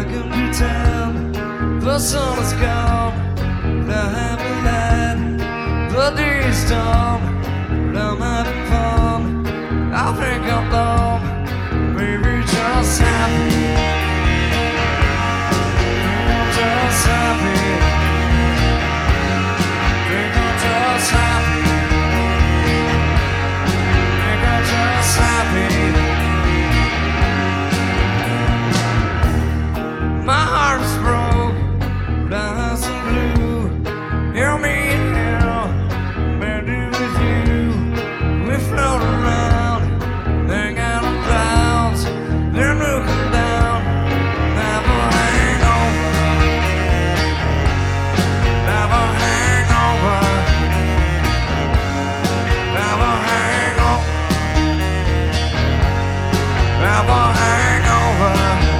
can pretend the sun is gone, but I haven't lied. The day is done, but I'm having fun. I think I'm dumb, maybe just happy. Think I'm just happy. Think I'm just happy. Think I'm just happy. My heart is broke, but I have some blue. Hear me now, maybe with you. We float around, hang out on clouds, then looking down. Never hangover, never hangover, never hangover, never hangover.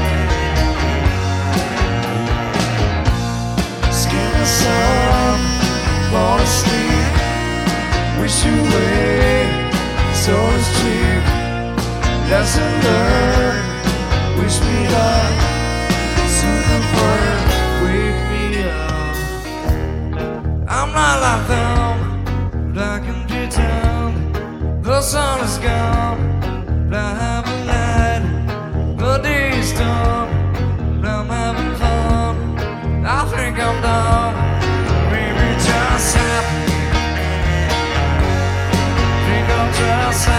Sun, fall asleep, wish you away, so to speak. Lesson learned, wish me luck, soon the bird, wake me up. I'm not like them, but I can pretend. The sun is gone, but I haven't lied. The day is done, but I'm having fun. I think I'm done, maybe just happy. Think I'm just happy.